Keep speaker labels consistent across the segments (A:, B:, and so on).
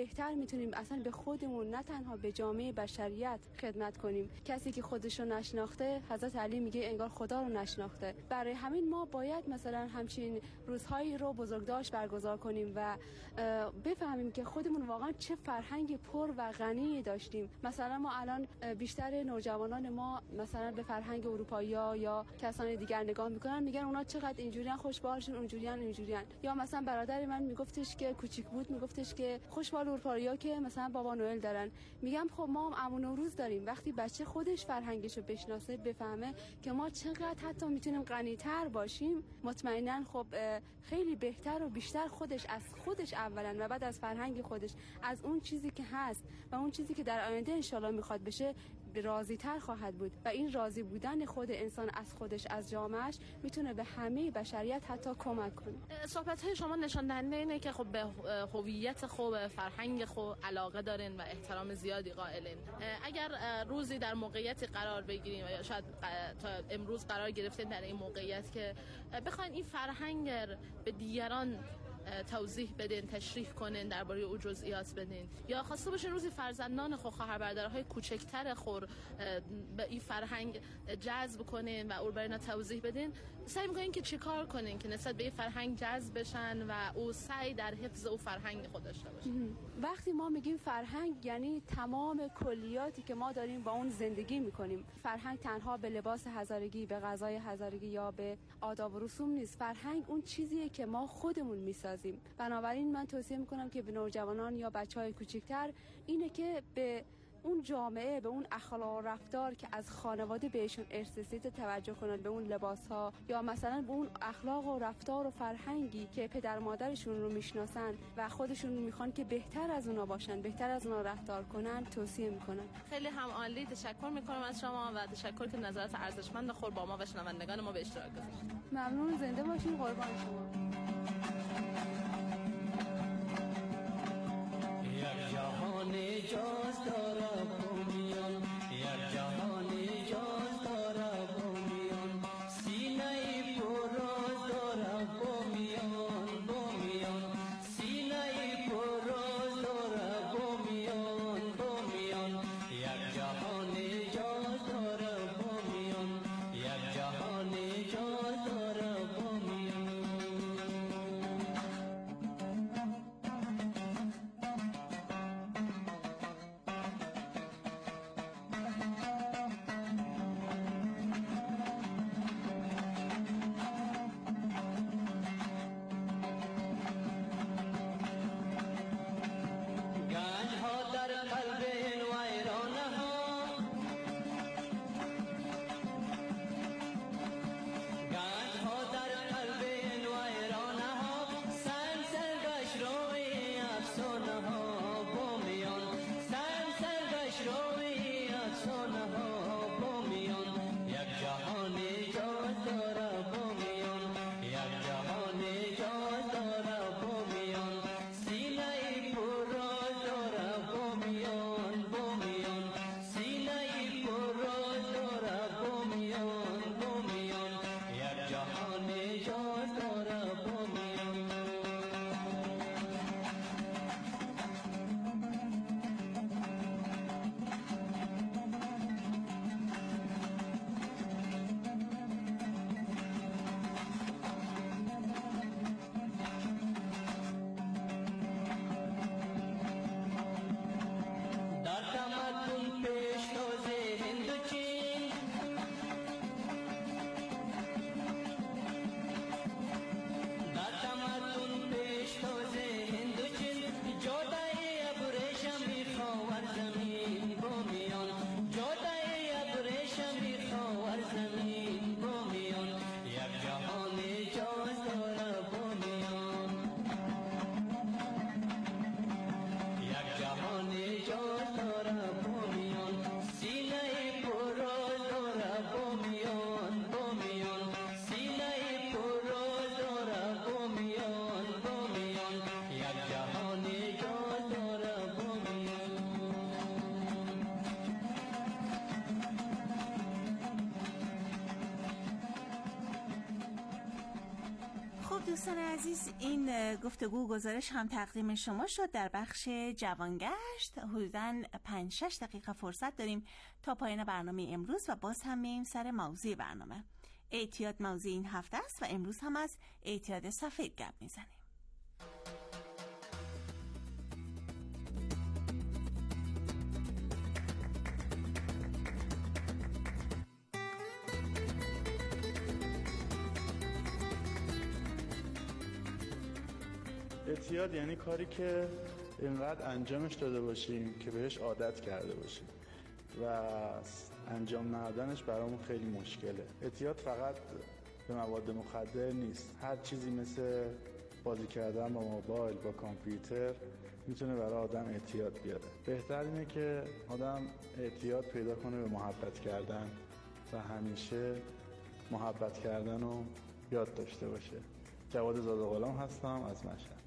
A: بهتر میتونیم اصلا به خودمون نه تنها به جامعه بشریت خدمت کنیم. کسی که خودشو نشناخته، حضرت علی میگه انگار خدا رو نشناخته. برای همین ما باید مثلا همچین روزهایی رو بزرگداشت برگزار کنیم و بفهمیم که خودمون واقعا چه فرهنگ پر و غنی داشتیم. مثلا ما الان بیشتر نوجوانان ما مثلا به فرهنگ اروپایی‌ها یا کسان دیگر نگاه میکنن، میگن اونا چقدر اینجوریان، خوشبالشون اینجوریان. یا مثلا برادر من میگفتش که کوچیک بود، میگفتش که خوشبال اروپایی‌ها که مثلا بابا نوئل دارن. میگم خب ما هم عمو نوروز داریم. وقتی بچه خودش فرهنگشو بشناسه، بفهمه که ما چقدر حتی میتونیم غنی‌تر باشیم، مطمئنا خب خیلی بهتر و بیشتر خودش اولا و بعد از فرهنگ خودش، از اون چیزی که هست و اون چیزی که در آینده انشالله میخواد بشه راضی تر خواهد بود. و این راضی بودن خود انسان از خودش، از جامعهش، میتونه به همه بشریت حتی کمک کنه.
B: صحبت‌های شما نشان دهنده اینه که خب به هویت خود، فرهنگ خود علاقه دارین و احترام زیادی قائلین. اگر روزی در موقعیتی قرار بگیریم و یا شاید تا امروز قرار گرفتین در این موقعیت که بخواید این فرهنگ به دیگران توضیح بدین، تشریح کنین، درباره او جزئیات بدین، یا خواسته باشین روزی فرزندان خود، خواهر برادرهای کوچکتر خود به این فرهنگ جذب کنین و او برای اینا توضیح بدین، سعی میکنین که چیکار کنین که نسبت به این فرهنگ جذب بشن و او سعی در حفظ او فرهنگ خود داشته باشه؟
A: وقتی ما میگیم فرهنگ یعنی تمام کلیاتی که ما داریم با اون زندگی میکنیم. فرهنگ تنها به لباس هزارگی، به غذای هزارگی یا به آداب و رسوم نیست. فرهنگ اون چیزیه که ما خودمون میسازیم. بنابراین من توصیه میکنم که به نوجوانان یا بچهای کوچکتر اینه که به اون جامعه، به اون اخلاق و رفتار که از خانواده بهشون ارث رسیده توجه کنن، به اون لباس‌ها یا مثلا به اون اخلاق و رفتار و فرهنگی که پدر مادرشون رو میشناسن و خودشون میخوان که بهتر از اونا باشن، بهتر از اونا رفتار کنن، توصیه میکنن.
B: خیلی هم عالی، تشکر میکنم از شما و تشکر که نظرات ارزشمند خود با ما و شنوندگان ما به اشتراک گذاشتید.
A: ممنون، زنده باشین، قربان شما.
C: یک جهان جاز داره بومیان، یک جهان جاز داره بومیان، سینه پروز داره بومیان، بومیان سینه پروز داره بومیان، بومیان یک جهان جاز داره بومیان، یک جهان جاز داره بومیان.
D: دوستان عزیز، این گفتگو گزارش هم تقدیم شما شد در بخش جوانگشت. حدوداً 5-6 دقیقه فرصت داریم تا پایان برنامه امروز و باز هم میایم سر موضوع برنامه. اعتیاد موضوع این هفته است و امروز هم از اعتیاد سفید گپ میزنیم.
E: اعتیاد یعنی کاری که اینقدر انجامش داده باشیم که بهش عادت کرده باشیم و انجام ندادنش برامون خیلی مشکله. اعتیاد فقط به مواد مخدر نیست، هر چیزی مثل بازی کردن با موبایل، با کامپیوتر میتونه برای آدم اعتیاد بیاره. بهتر اینه که آدم اعتیاد پیدا کنه به محبت کردن و همیشه محبت کردن رو یاد داشته باشه. جواد زادغلام هستم از مشهد.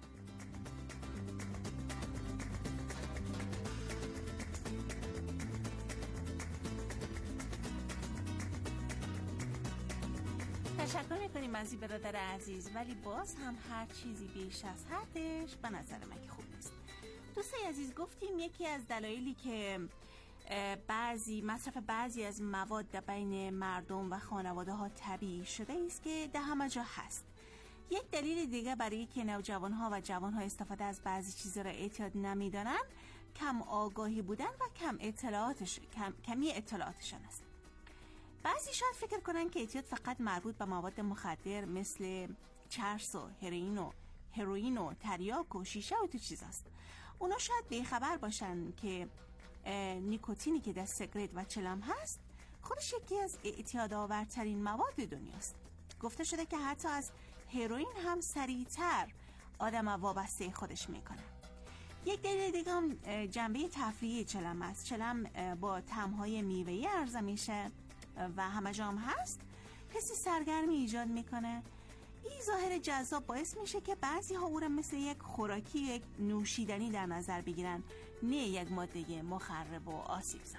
D: تشکر میکنیم از این برادر عزیز، ولی باز هم هر چیزی بیش از حدش به نظر من که خوب نیست. دوستای عزیز، گفتیم یکی از دلایلی که مصرف بعضی از مواد بین مردم و خانواده ها طبیعی شده است که در همه جا هست. یک دلیل دیگه برای که نوجوانها و جوانها استفاده از بعضی چیزا را اعتیاد نمیدانن کم آگاهی بودن و کمی اطلاعاتشان است. بعضی شاید فکر کنن که اعتیاد فقط مربوط به مواد مخدر مثل چرس و هروئین و تریاک و شیشه و تو چیزاست. اونا شاید بیخبر باشن که نیکوتینی که در سیگارت و چلم هست خودش یکی از اعتیادآورترین مواد دنیاست. گفته شده که حتی از هروئین هم سریعتر آدم وابسته خودش میکنه. یک دلیل دیگه هم جنبه تفریحی چلم است. چلم با طعم‌های میوه‌ای عرضه میشه و همه جا هم هست، حسی سرگرمی ایجاد میکنه. این ظاهر جذاب باعث میشه که بعضی ها او را مثل یک خوراکی، یک نوشیدنی در نظر بگیرن، نه یک ماده مخرب و آسیبزا.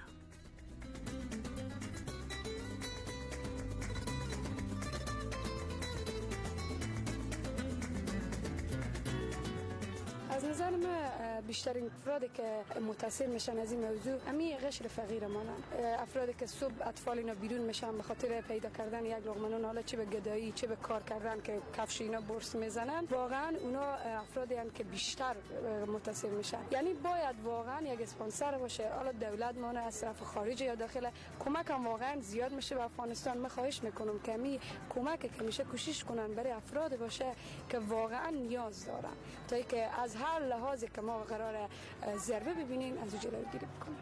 F: از نظر من بیشترین افرادی که متاثر میشن از این موضوع امی قشر فقیر مانن. افرادی که صبح اطفال اینا بیرون میشن به خاطر پیدا کردن یک لقمه نان، حالا چه به گدایی چه به کار کردن که کفش اینا برس میزنن، واقعا اونا افرادی هستند که بیشتر متاثر میشن. یعنی باید واقعا یک اسپانسر باشه، حالا دولت مانه از طرف خارج یا داخل، کمک هم واقعا زیاد میشه به افغانستان. من خواهش میکنم که می کمک که میشه کوشش کنن برای افراد باشه که واقعا نیاز دارن، تا اینکه از هر لحاظی که ما قرار ضربه ببینیم از جلوگیری بکنیم.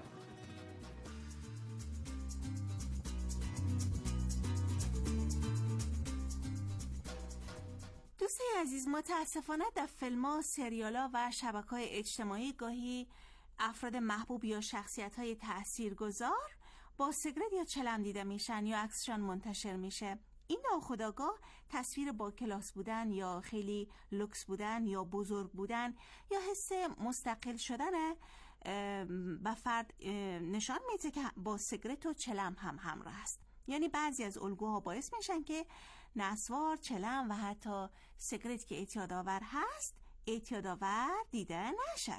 D: دوستای عزیز، متاسفانه در فیلم‌ها، سریال‌ها و شبکه‌های اجتماعی گاهی افراد محبوب یا شخصیت‌های تاثیرگذار با سیگارت یا چلم دیده میشن یا عکسشان منتشر میشه. این ناخودآگاه تصویر با کلاس بودن یا خیلی لوکس بودن یا بزرگ بودن یا حس مستقل شدن به فرد نشان میده که با سیگارت و چلم هم همراه است. یعنی بعضی از الگوها باعث میشن که نسوار، چلم و حتی سیگارت که اعتیادآور هست اعتیادآور دیده نشود.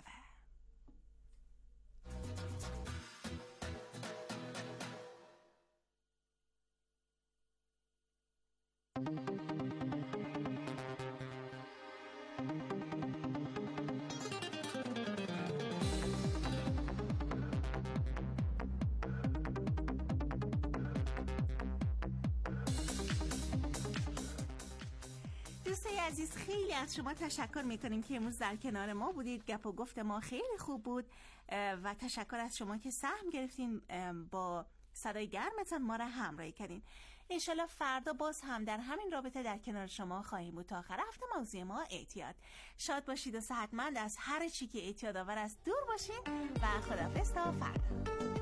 D: دوستای عزیز، خیلی از شما تشکر میکنیم که امروز در کنار ما بودید. گپ و گفت ما خیلی خوب بود و تشکر از شما که سهم گرفتین، با صدای گرمتان ما را همراهی کردین. انشالله فردا باز هم در همین رابطه در کنار شما خواهیم بود. تا آخر هفته موضوع ما اعتیاد. شاد باشید و صحتمند از هر چی که اعتیادآور است دور باشین و خداحافظ تا فردا.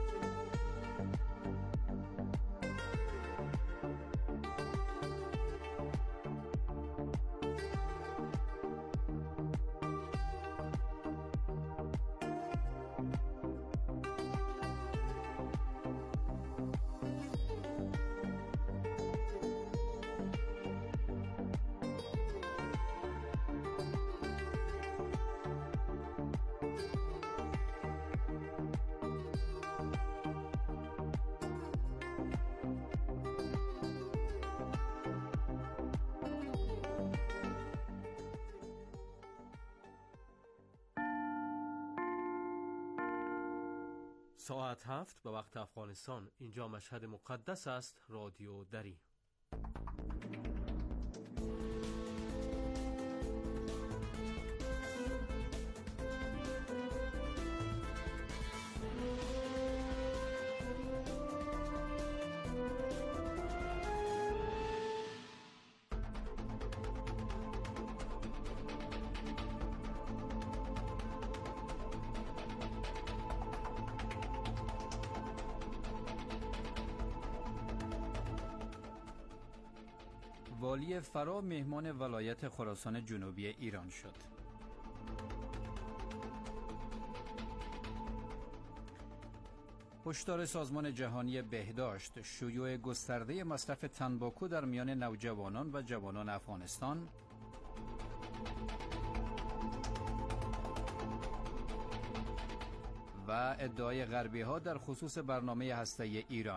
G: ساعت 7 به وقت افغانستان. اینجا مشهد مقدس است. رادیو دری.
H: والی فرا مهمان ولایت خراسان جنوبی ایران شد. هشدار سازمان جهانی بهداشت: شیوع گسترده مصرف تنباکو در میان نوجوانان و جوانان افغانستان. و ادعای غربی‌ها در خصوص برنامه هسته‌ای ایران.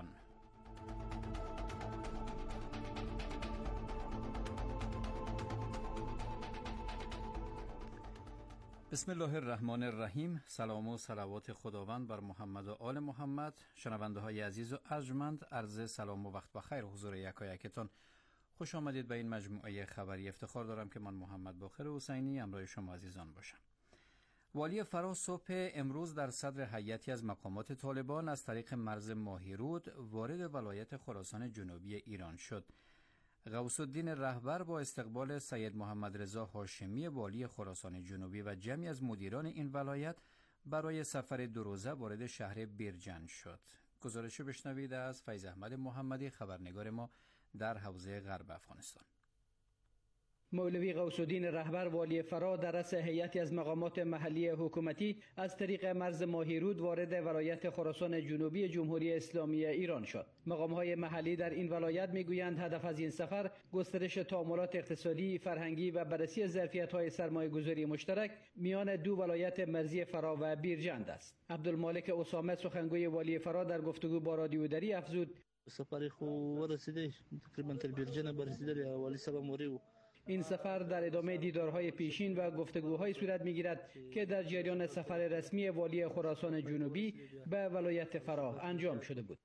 H: بسم الله الرحمن الرحیم. سلام و صلوات خداوند بر محمد و آل محمد. شنونده های عزیز و ارجمند، عرض سلام و وقت بخیر حضور یکایکتان. خوش آمدید به این مجموعه خبری. افتخار دارم که من محمد باقر حسینی همراه شما عزیزان باشم. والی فرا صبح امروز در صدر هیئتی از مقامات طالبان از طریق مرز ماهیرود وارد ولایت خراسان جنوبی ایران شد. غوث الدین رهبر با استقبال سید محمد رضا هاشمی والی خراسان جنوبی و جمعی از مدیران این ولایت برای سفر 2 روزه وارد شهر بیرجند شد. گزارش بشنوید از فیض احمد محمدی، خبرنگار ما در حوزه غرب افغانستان.
I: مولوی غوث الدین رهبر والی فرا در رأس هیئتی از مقامات محلی حکومتی از طریق مرز ماهیرود وارد ولایت خراسان جنوبی جمهوری اسلامی ایران شد. مقام‌های محلی در این ولایت میگویند هدف از این سفر گسترش تعاملات اقتصادی، فرهنگی و بررسی ظرفیت‌های سرمایه‌گذاری مشترک میان دو ولایت مرزی فرا و بیرجند است. عبدالمالک اسامه سخنگوی والی فرا در گفتگو با رادیو دری افزود:
J: سفر خو رسیده تقریبا تا بیرجند برسیده والی صاحب موریو.
I: این سفر در ادامه دیدارهای پیشین و گفتگوهای صورت می‌گیرد که در جریان سفر رسمی والی خراسان جنوبی به ولایت فرا انجام شده بود.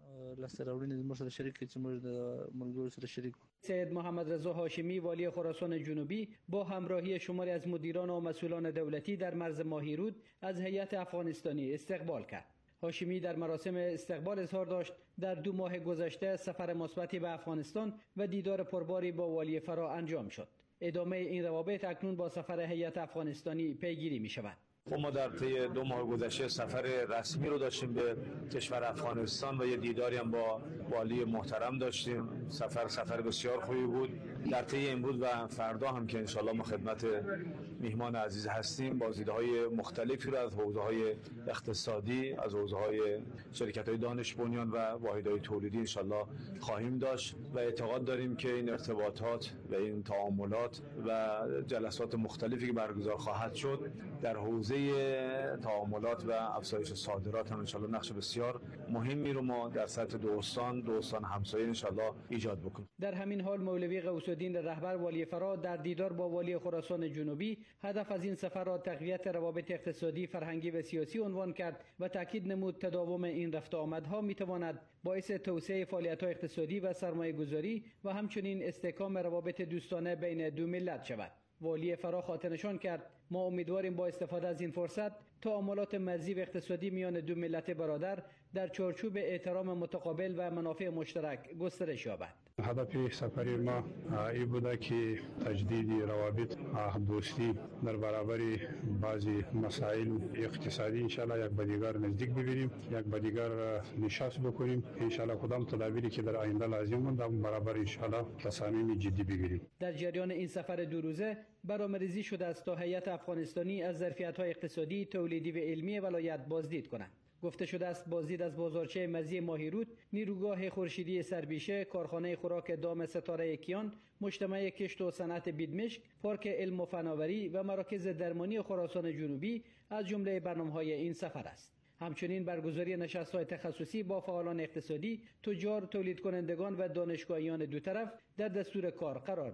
I: سید محمد رضا هاشمی والی خراسان جنوبی با همراهی شماری از مدیران و مسئولان دولتی در مرز ماهیرود از هیئت افغانستانی استقبال کرد. هاشمی در مراسم استقبال اظهار داشت در 2 ماه گذشته سفر مثبتی به افغانستان و دیدار پرباری با والی فرا انجام شد. ادامه این روابط اکنون با سفر هیئت افغانستانی پیگیری می شود.
K: ما در طی 2 ماه گذشته سفر رسمی رو داشتیم به کشور افغانستان و یه دیداری هم با والی محترم داشتیم. سفر بسیار خوبی بود. در طی امروز و فردا هم که انشالله ما خدمت میهمان عزیز هستیم، بازدیدهای مختلفی رو از حوزه‌های اقتصادی، از حوزه‌های شرکت‌های دانش بنیان و واحدهای تولیدی انشالله خواهیم داشت و اعتقاد داریم که این ارتباطات و این تعاملات و جلسات مختلفی که برگزار خواهد شد در حوزه تعاملات و افزایش صادرات هم انشالله نقش بسیار مهمی رو ما در سطح 2 استان همسایه انشالله ایجاد بکنیم.
I: در همین حال مولوی غوث الدین رهبر والی فرا در دیدار با والی خراسان جنوبی هدف از این سفر را تقویت روابط اقتصادی، فرهنگی و سیاسی عنوان کرد و تاکید نمود تداوم این رفت و آمدها میتواند باعث توسعه فعالیت‌های اقتصادی و سرمایه‌گذاری و همچنین استحکام روابط دوستانه بین 2 ملت شود. والی فرا خاطرنشان کرد: ما امیدواریم با استفاده از این فرصت تعاملات مرزی و اقتصادی میان 2 ملت برادر در چارچوب احترام متقابل و منافع مشترک گسترش یابد.
L: هدف سفر ما این بوده که تجدید روابط دوستی در برابر بعضی مسائل اقتصادی انشالله یک به دیگر نزدیک ببینیم، یک به دیگر نشست بکنیم. انشالله کدام تدابیری که در آینده لازم مونده برابر انشالله تصامیم جدی بگیریم.
I: در جریان این سفر 2 روزه برنامه‌ریزی شده است تا هیئت افغانستانی از ظرفیت‌های اقتصادی، تولیدی و علمی ولایت بازدید کند. گفته شده است بازدید از بازارچه مرزی ماهیرود، نیروگاه خورشیدی سربیشه، کارخانه خوراک دام ستاره کیان، مجتمع کشت و صنعت بیدمشک، پارک علم و فناوری و مراکز درمانی خراسان جنوبی از جمله برنامه‌های این سفر است. همچنین برگزاری نشست‌های تخصصی با فعالان اقتصادی، تجار، تولید کنندگان و دانشگاهیان 2 طرف در دستور کار قرار دارد.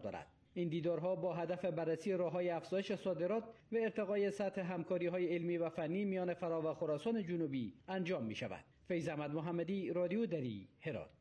I: این دیدارها با هدف بررسی راه‌های افزایش صادرات و ارتقای سطح همکاری‌های علمی و فنی میان فرا و خراسان جنوبی انجام می‌شود. فیض احمد محمدی، رادیو دری، هرات.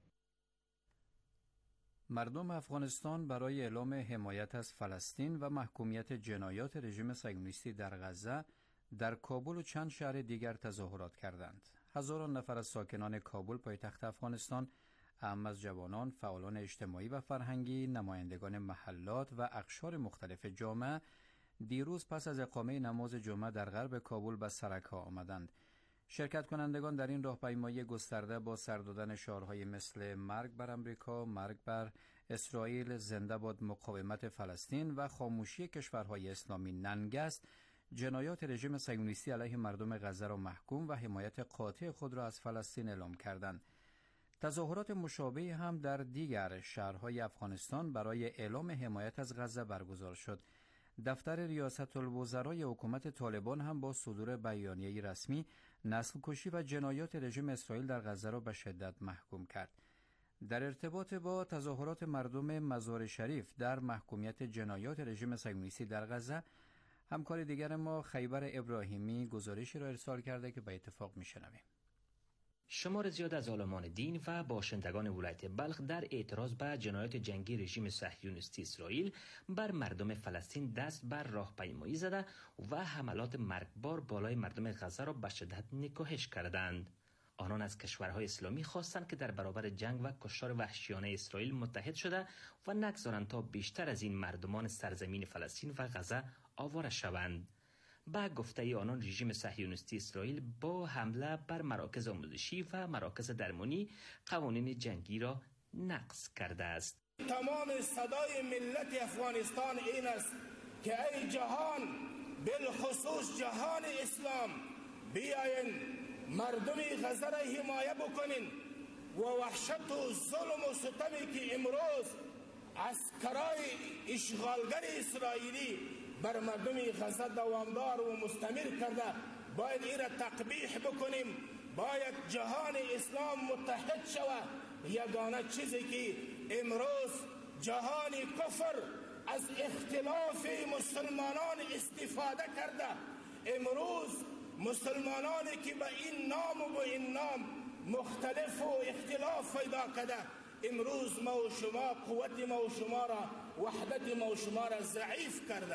H: مردم افغانستان برای اعلام حمایت از فلسطین و محکومیت جنایات رژیم صهیونیستی در غزه در کابل و چند شهر دیگر تظاهرات کردند. هزاران نفر از ساکنان کابل پایتخت افغانستان، اهم از جوانان، فعالان اجتماعی و فرهنگی، نمایندگان محلات و اقشار مختلف جامعه دیروز پس از اقامه نماز جمعه در غرب کابل به سرک‌ها آمدند. شرکت کنندگان در این راهپیمایی گسترده با سر دادن شعارهای مثل مرگ بر امریکا، مرگ بر اسرائیل، زنده باد مقاومت فلسطین و خاموشی کشورهای اسلامی ننگ است، جنایات رژیم صهیونیستی علیه مردم غزه را محکوم و حمایت قاطع خود را از فلسطین اعلام کردند. تظاهرات مشابهی هم در دیگر شهرهای افغانستان برای اعلام حمایت از غزه برگزار شد. دفتر ریاست الوزرای حکومت طالبان هم با صدور بیانیه‌ای رسمی نسل کشی و جنایات رژیم اسرائیل در غزه را به شدت محکوم کرد. در ارتباط با تظاهرات مردم مزار شریف در محکومیت جنایات رژیم صهیونیستی در غزه، همکار دیگر ما خیبر ابراهیمی گزارشی را ارسال کرده که به اتفاق میشنویم.
M: شمار زیاد از عالمان دین و باشندگان ولایت بلخ در اعتراض به جنایات جنگی رژیم صهیونیستی اسرائیل بر مردم فلسطین دست بر راهپیمایی زده و حملات مرگبار بالای مردم غزه را به شدت نکوهش کردند. آنان از کشورهای اسلامی خواستند که در برابر جنگ و کشتار وحشیانه اسرائیل متحد شده و نگذارند تا بیشتر از این مردمان سرزمین فلسطین و غزه آواره شوند. با گفته آنان رژیم صهیونیستی اسرائیل با حمله بر مراکز آموزشی و مراکز درمانی قوانین جنگی را نقض کرده است.
N: تمام صدای ملت افغانستان این است که ای جهان، بالخصوص جهان اسلام، بیاین مردم غزه را حمایت بکنین و وحشت و ظلم و ستمی که امروز عسکرای اشغالگر اسرائیلی بر مردم غزه دوامدار و مستمر کرده، باید این را تقبیح بکنیم. باید جهان اسلام متحد شود. یگانه چیزی که امروز جهان کفر از اختلاف مسلمانان استفاده کرده، امروز مسلمانانی که به این نام و به این نام مختلف و اختلاف پیدا کرده، امروز ما و شما قوت ما و شما را، وحدت ما و شما را ضعیف کرده.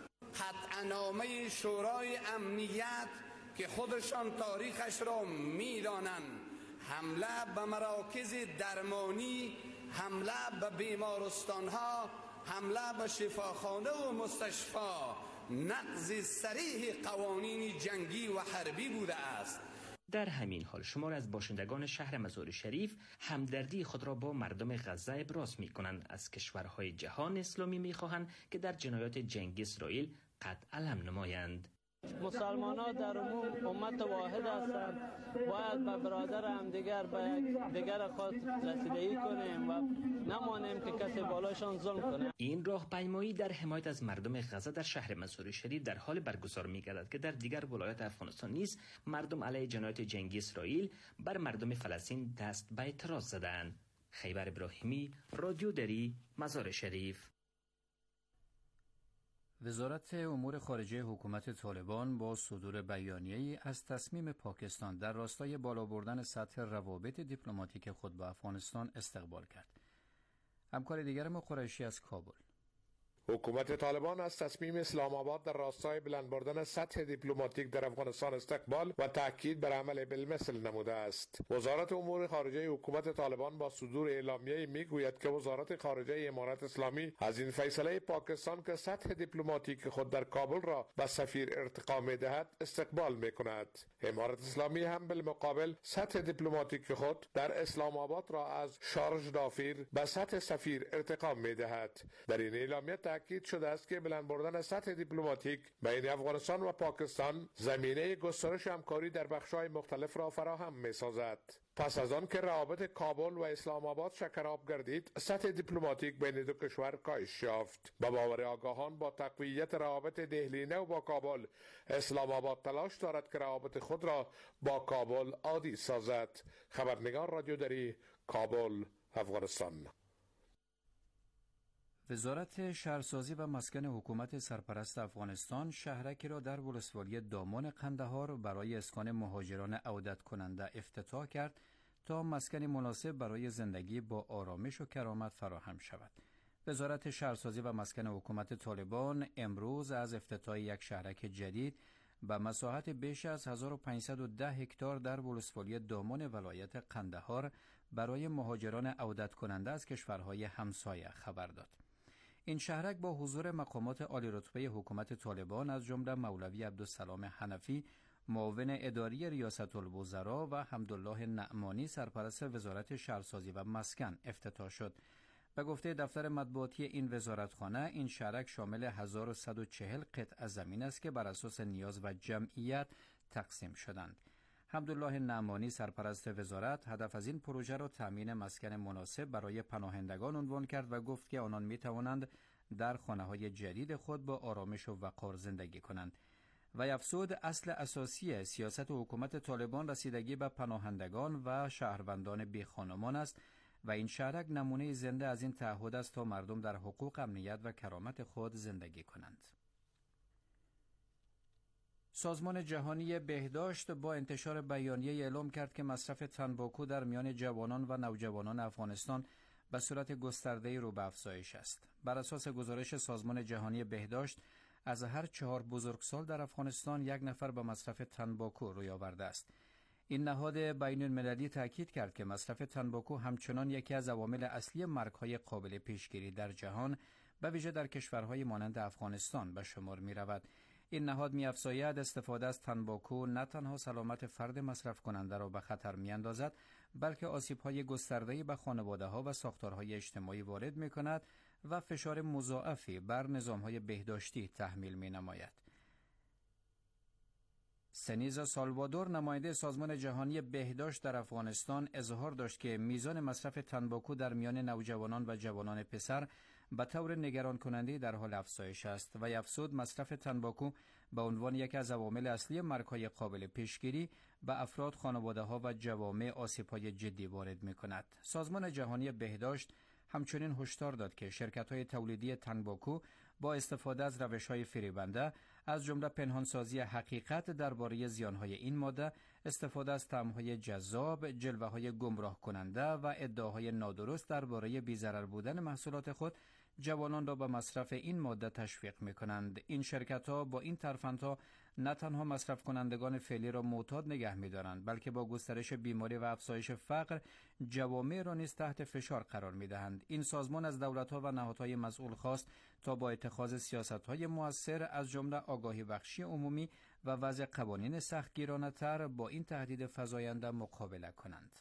O: قطعنامه شورای امنیت که خودشان تاریخش را میدانند، حمله به مراکز درمانی، حمله به بیمارستانها، حمله به شفاخانه و مستشفی، نقض صریح قوانین جنگی و حربی بوده است.
M: در همین حال شمار از باشندگان شهر مزار شریف همدردی خود را با مردم غزه ابراز می کنند. از کشورهای جهان اسلامی می خواهند که در جنایات جنگی اسرائیل قطع علم نمایند.
P: مسلمان ها در عموم امت واحد هستند، باید به برادر هم به دیگر خود رسیدگی کنیم و نمانیم که کسی بالایشان ظلم کنه.
M: این راهپیمایی در حمایت از مردم غزه در شهر مزار شریف در حال برگزار می‌گردد که در دیگر ولایات افغانستان نیز مردم علیه جنایات جنگی اسرائیل بر مردم فلسطین دست به اعتراض زدند. خیبر ابراهیمی، رادیو دری، مزار شریف.
H: وزارت امور خارجه حکومت طالبان با صدور بیانیه‌ای از تصمیم پاکستان در راستای بالا بردن سطح روابط دیپلماتیک خود با افغانستان استقبال کرد. همکار دیگر ما قریشی از کابل.
Q: حکومت طالبان از تصمیم اسلام آباد در راستای بلند بردن سطح دیپلماتیک در افغانستان استقبال و تاکید بر عمل بالمثل نموده است. وزارت امور خارجه حکومت طالبان با صدور اعلامیه‌ای میگوید که وزارت خارجه امارات اسلامی از این فیصله پاکستان که سطح دیپلماتیک خود در کابل را به سفیر ارتقا می‌دهد استقبال می‌کند. امارات اسلامی هم بالمقابل سطح دیپلماتیک خود در اسلام آباد را از شارژ دافیر به سطح سفیر ارتقا می‌دهد. در این اعلامیه تاکید شده است که بلند بردن سطح دیپلماتیک بین افغانستان و پاکستان زمینه گسترش همکاری در بخش‌های مختلف را فراهم می‌سازد. پس از آن که روابط کابل و اسلام آباد شکراب گردید، سطح دیپلماتیک بین دو کشور کاهش یافت. به باور آگاهان با تقویت روابط دهلی نو با کابل، اسلام آباد تلاش دارد که روابط خود را با کابل عادی سازد. خبرنگار رادیو دری، کابل، افغانستان.
H: وزارت شهرسازی و مسکن حکومت سرپرست افغانستان شهرکی را در ولسوالی دامان قندهار برای اسکان مهاجران عودت کننده افتتاح کرد تا مسکنی مناسب برای زندگی با آرامش و کرامت فراهم شود. وزارت شهرسازی و مسکن حکومت طالبان امروز از افتتاح یک شهرک جدید با مساحت بیش از 1510 هکتار در ولسوالی دامان ولایت قندهار برای مهاجران عودت کننده از کشورهای همسایه خبر داد. این شهرک با حضور مقامات عالی رتبه حکومت طالبان از جمله مولوی عبدالسلام حنفی، معاون اداری ریاست الوزراء و حمدالله نعمانی سرپرست وزارت شهرسازی و مسکن افتتاح شد. به گفته دفتر مطبوعاتی این وزارتخانه، این شهرک شامل 1140 قطعه زمین است که بر اساس نیاز و جمعیت تقسیم شدند. حمدالله نعمانی سرپرست وزارت هدف از این پروژه را تامین مسکن مناسب برای پناهندگان عنوان کرد و گفت که آنان می توانند در خانه‌های جدید خود با آرامش و وقار زندگی کنند. و افزود اصل اساسی سیاست حکومت طالبان رسیدگی به پناهندگان و شهروندان بیخانمان است و این شهرک نمونه زنده از این تعهد است تا مردم در حقوق، امنیت و کرامت خود زندگی کنند. سازمان جهانی بهداشت با انتشار بیانیه اعلام کرد که مصرف تنباکو در میان جوانان و نوجوانان افغانستان به صورت گسترده‌ای رو به افزایش است. بر اساس گزارش سازمان جهانی بهداشت، از هر 4 بزرگسال در افغانستان 1 نفر به مصرف تنباکو روی آورده است. این نهاد بین المللی تاکید کرد که مصرف تنباکو همچنان یکی از عوامل اصلی مرگ‌های قابل پیشگیری در جهان، به ویژه در کشورهای مانند افغانستان به شمار می‌رود. این نهاد می‌افزاید استفاده از تنباکو نه تنها سلامت فرد مصرف کننده را به خطر می‌اندازد، بلکه آسیب‌های گسترده‌ای به خانواده‌ها و ساختارهای اجتماعی وارد می‌کند و فشار مضاعفی بر نظام‌های بهداشتی تحمیل می‌نماید. سنیزا سالوادور، نماینده سازمان جهانی بهداشت در افغانستان، اظهار داشت که میزان مصرف تنباکو در میان نوجوانان و جوانان پسر به طور نگران کننده در حال افزایش است و افزود مصرف تنباکو به عنوان یکی از عوامل اصلی مرگ‌های قابل پیشگیری به افراد، خانواده‌ها و جوامع آسیب‌های جدی وارد می‌کند. سازمان جهانی بهداشت همچنین هشدار داد که شرکت‌های تولیدی تنباکو با استفاده از روش‌های فریبنده، از جمله پنهانسازی حقیقت درباره زیان‌های این ماده، استفاده از طعم‌های جذاب، جلوه‌های گمراه کننده و ادعاهای نادرست درباره بی‌ضرر بودن محصولات خود، جوانان را به مصرف این ماده تشویق می‌کنند. این شرکت‌ها با این ترفندها نه تنها مصرف کنندگان فعلی را معتاد نگه می‌دارند، بلکه با گسترش بیماری و افزایش فقر، جوامع را نیز تحت فشار قرار می‌دهند. این سازمان از دولت‌ها و نهادهای مسئول خواست تا با اتخاذ سیاست‌های مؤثر از جمله آگاهی بخشی عمومی و وضع قوانین سختگیرانه‌تر با این تهدید فزاینده مقابله کنند.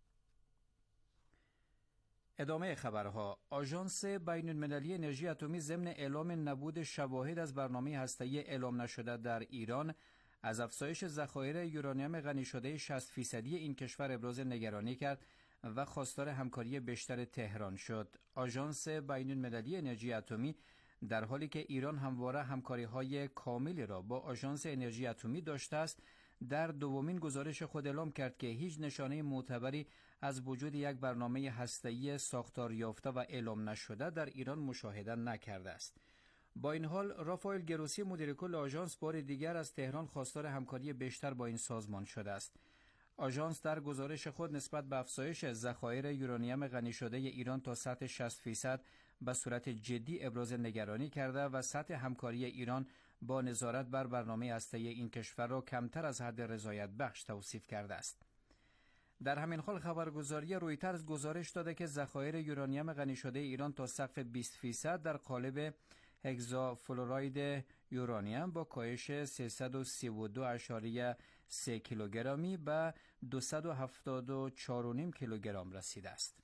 H: ادامه خبرها. آژانس بین المللی انرژی اتمی ضمن اعلام نبود شواهد از برنامه هسته‌ای اعلام نشده در ایران از افزایش ذخایر یورانیم غنی شده 60% این کشور ابراز نگرانی کرد و خواستار همکاری بیشتر تهران شد. آژانس بین المللی انرژی اتمی در حالی که ایران همواره همکاری‌های کاملی را با آژانس انرژی اتمی داشته است، در دومین گزارش خود اعلام کرد که هیچ نشانه معتبری از وجود یک برنامه هسته‌ای ساختار یافته و اعلام نشده در ایران مشاهده نکرده است. با این حال، رافائل گروسی مدیر کل آژانس بار دیگر از تهران خواستار همکاری بیشتر با این سازمان شده است. آژانس در گزارش خود نسبت به افزایش ذخایر یورانیم غنی شده ایران تا سطح 60% به صورت جدی ابراز نگرانی کرده و سطح همکاری ایران با نظارت بر برنامه هسته‌ای این کشور را کمتر از حد رضایت بخش توصیف کرده است. در همین حال خبرگزاری رویترز گزارش داده که ذخایر یورانیم غنی شده ایران تا سقف 20% در قالب هگزافلوراید یورانیم با کاهش 332.3 کیلوگرمی به 274.5 کیلوگرم رسیده است.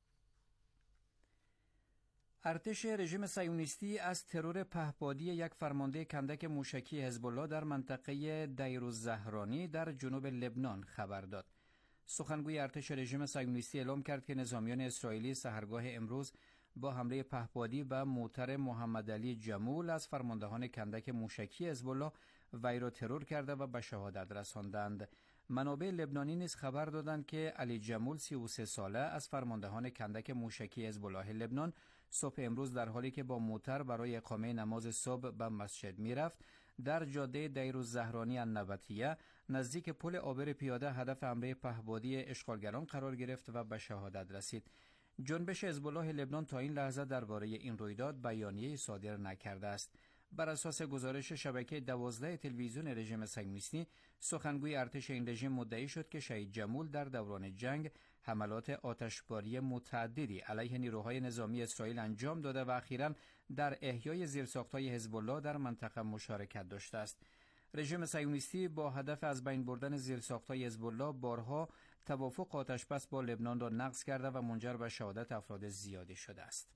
H: ارتش رژیم صهیونیستی از ترور پهپادی یک فرمانده کندک موشکی حزب الله در منطقه دیرالزهرانی در جنوب لبنان خبر داد. سخنگوی ارتش رژیم صهیونیستی اعلام کرد که نظامیان اسرائیلی سحرگاه امروز با حمله پهپادی به موتر محمد علی جمول از فرماندهان کندک موشکی حزب الله وی را ترور کرده و به شهادت رساندند. منابع لبنانی نیز خبر دادند که علی جمول 33 ساله از فرماندهان کندک موشکی حزب الله لبنان صبح امروز در حالی که با موتر برای اقامه نماز صبح به مسجد میرفت در جاده دیرالزهرانی النبطیه نزدیک پل عابر پیاده هدف حمله پهپادی اشغالگران قرار گرفت و به شهادت رسید. جنبش حزب الله لبنان تا این لحظه درباره این رویداد بیانیه صادر نکرده است. بر اساس گزارش شبکه 12 تلویزیون رژیم صهیونیستی، سخنگوی ارتش این رژیم مدعی شد که شهید جمول در دوران جنگ حملات آتشباری متعددی علیه نیروهای نظامی اسرائیل انجام داده و اخیراً در احیای زیرساخت‌های حزب الله در منطقه مشارکت داشته است. رژیم صهیونیستی با هدف از بین بردن زیرساخت‌های حزب الله بارها توافق آتشبس با لبنان را نقض کرده و منجر به شهادت افراد زیادی شده است.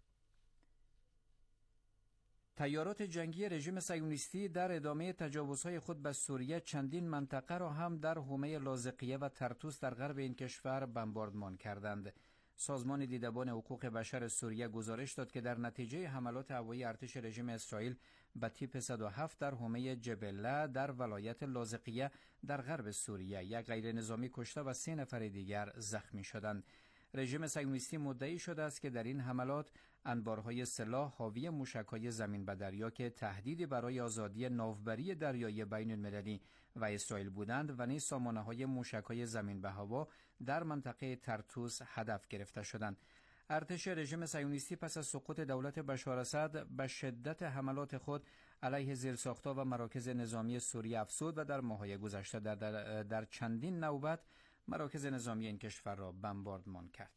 H: تیارات جنگی رژیم صهیونیستی در ادامه تجاوزهای خود به سوریه چندین منطقه را هم در حومه لاذقیه و طرطوس در غرب این کشور بمباردمان کردند. سازمان دیدبان حقوق بشر سوریه گزارش داد که در نتیجه حملات هوایی ارتش رژیم اسرائیل به تیپ 107 در حومه جبله در ولایت لاذقیه در غرب سوریه یک غیر نظامی کشته و 3 نفر دیگر زخمی شدند. رژیم صهیونیستی مدعی شده است که در این حملات انبارهای سلاح حاوی موشک‌های زمین به دریا که تهدیدی برای آزادی ناوبری دریایی بین المللی و اسرائیل بودند و نیز سامانه‌های موشک‌های زمین به هوا در منطقه طرطوس هدف گرفته شدند. ارتش رژیم صهیونیستی پس از سقوط دولت بشار اسد به شدت حملات خود علیه زیرساخت‌ها و مراکز نظامی سوریه افزود و در ماه‌های گذشته در چندین نوبت مراکز نظامی این کشور را بمباردمان کرد.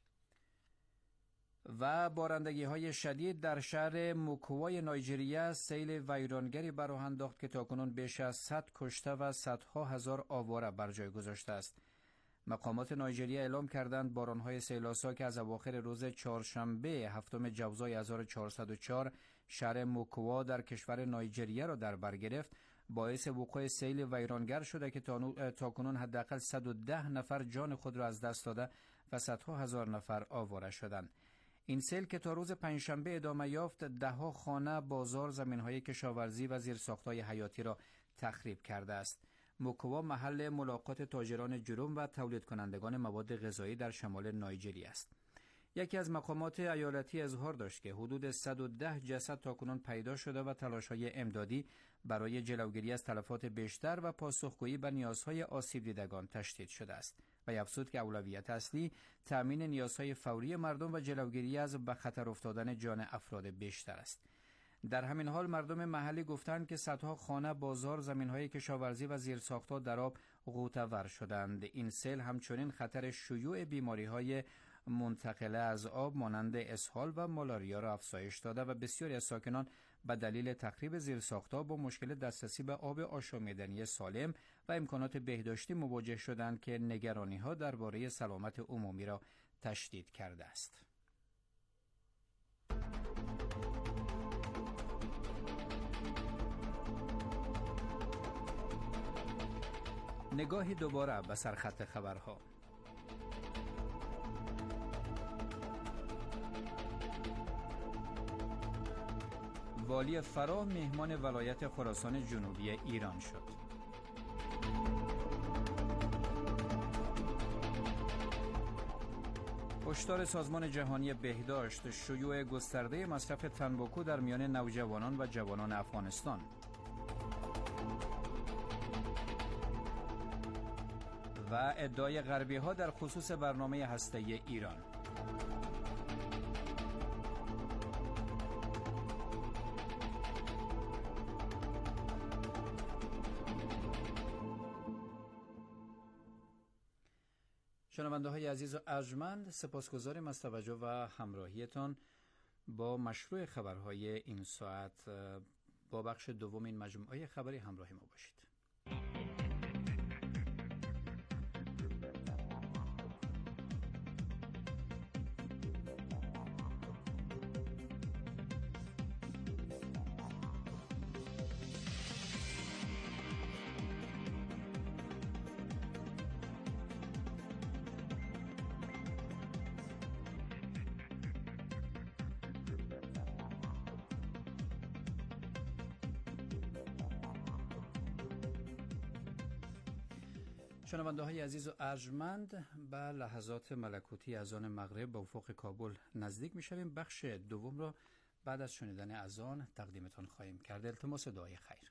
H: و بارندگی‌های شدید در شهر موکوای نایجریه سیل ویرانگری بر راه انداخت که تاکنون بیش از 100 کشته و صدها هزار آواره بر جای گذاشته است. مقامات نایجریه اعلام کردند باران‌های سیل‌آسا که از اواخر روز چهارشنبه هفتم جوزای 1404 شهر موکوا در کشور نایجریه را در بر گرفت، باعث وقوع سیل ویرانگر شده که تاکنون حداقل 110 نفر جان خود را از دست داده و صدها هزار نفر آواره شدند. این سیل که تا روز پنجشنبه ادامه یافت، ده‌ها خانه، بازار، زمین‌های کشاورزی و زیرساخت‌های حیاتی را تخریب کرده است. موکوا محل ملاقات تاجران جرم و تولید کنندگان مواد غذایی در شمال نایجریه است. یکی از مقامات ایالتی اظهار داشت که حدود 110 جسد تاکنون پیدا شده و تلاش‌های امدادی برای جلوگیری از تلفات بیشتر و پاسخگویی به نیازهای آسیب دیدگان تشدید شده است و افزود که اولویت اصلی تأمین نیازهای فوری مردم و جلوگیری از به خطر افتادن جان افراد بیشتر است. در همین حال مردم محلی گفتند که صدها خانه، بازار، زمین‌های کشاورزی و زیرساخت‌ها در آب غوطه‌ور شدند. این سیل همچنین خطر شیوع بیماری‌های منتقله از آب مانند اسهال و مالاریا را افزایش داده و بسیاری از ساکنان به دلیل تخریب زیرساخت‌ها با مشکل دسترسی به آب آشامیدنی سالم و امکانات بهداشتی مواجه شدند که نگرانی‌ها درباره سلامت عمومی را تشدید کرده است. نگاهی دوباره به سرخط خبرها. والی فراه مهمان ولایت خراسان جنوبی ایران شد. هشدار سازمان جهانی بهداشت: شیوع گسترده مصرف تنباکو در میان نوجوانان و جوانان افغانستان. و ادعای غربی‌ها در خصوص برنامه هسته‌ای ایران. شنونده های عزیز و ارجمند، سپاسگزاریم از توجه و همراهیتان. با مشروع خبرهای این ساعت با بخش دوم این مجموعه خبری همراه ما باشید. شنونده های عزیز و ارجمند، به لحظات ملکوتی اذان مغرب به افق کابل نزدیک می شویم. بخش دوم را بعد از شنیدن اذان تقدیمتان خواهیم کرد. التماس دعای خیر.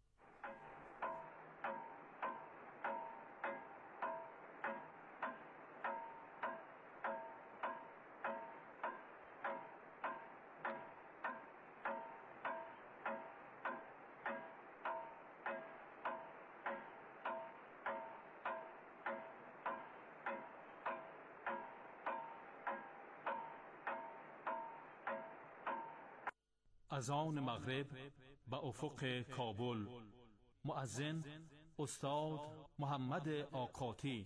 R: اذان مغرب به افق کابل. مؤذن استاد محمد آقاتی.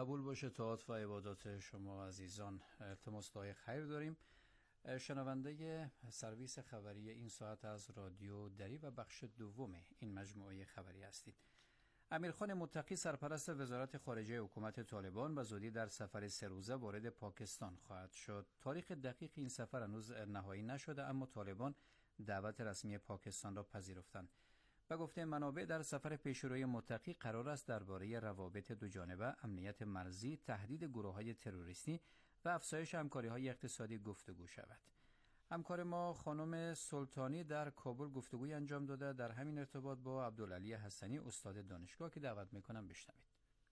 H: قبول باشه طاعت و عبادات شما عزیزان. التماس دعای خیر داریم. شنونده سرویس خبری این ساعت از رادیو دری و بخش دوم این مجموعه خبری هستید. امیرخان متقی سرپرست وزارت خارجه حکومت طالبان و زودی در سفر 3 روزه وارد پاکستان خواهد شد. تاریخ دقیق این سفر هنوز نهایی نشده، اما طالبان دعوت رسمی پاکستان را پذیرفتند. و گفته منابع در سفر پیشروی متقی قرار است درباره روابط دوجانبه، امنیت مرزی، تهدید گروه‌های تروریستی و افزایش همکاری‌های اقتصادی گفتگو شود. همکار ما خانم سلطانی در کابل گفتگوی انجام داده در همین ارتباط با عبدالعلی حسنی استاد دانشگاه که دعوت میکنم بشنوید.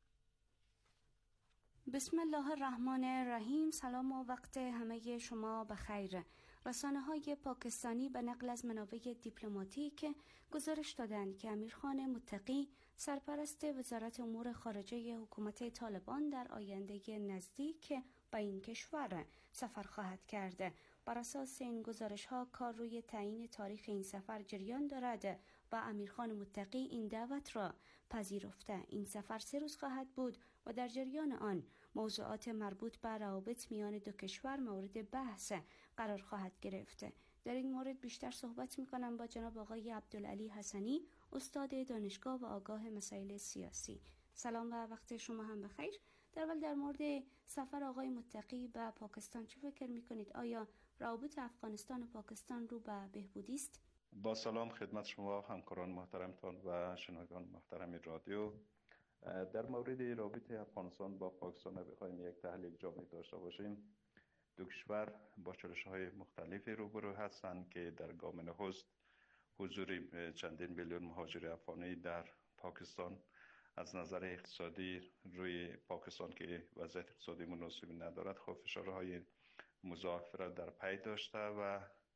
S: بسم الله الرحمن الرحیم. سلام و وقت همه شما بخیر. رسانه‌های پاکستانی به نقل از منابع دیپلماتیک گزارش دادند که امیرخان متقی سرپرست وزارت امور خارجه حکومت طالبان در آینده نزدیک به این کشور سفر خواهد کرد. بر اساس این گزارش‌ها کار روی تعیین تاریخ این سفر جریان دارد و امیرخان متقی این دعوت را پذیرفته. این سفر 3 روز خواهد بود و در جریان آن موضوعات مربوط به روابط میان دو کشور مورد بحث قرار خواهد گرفت. در این مورد بیشتر صحبت می‌کنم با جناب آقای عبدالعلی حسنی استاد دانشگاه و آگاه مسائل سیاسی. سلام و وقت شما هم بخیر. در مورد سفر آقای متقی به پاکستان چه فکر می‌کنید؟ آیا روابط افغانستان و پاکستان رو به بهبودی است؟
T: با سلام خدمت شما همکاران محترمتان و شنوندگان محترم رادیو. در مورد رابطه افغانستان با پاکستان بخوایم یک تحلیل جامع داشته باشیم، دو کشور با چالش‌های مختلفی روبرو هستند که در گام نخست حضور چندین میلیون مهاجر افغانی در پاکستان از نظر اقتصادی روی پاکستان که وضعیت اقتصادی مناسبی ندارد خب فشارهای مضاعف را در پی داشته و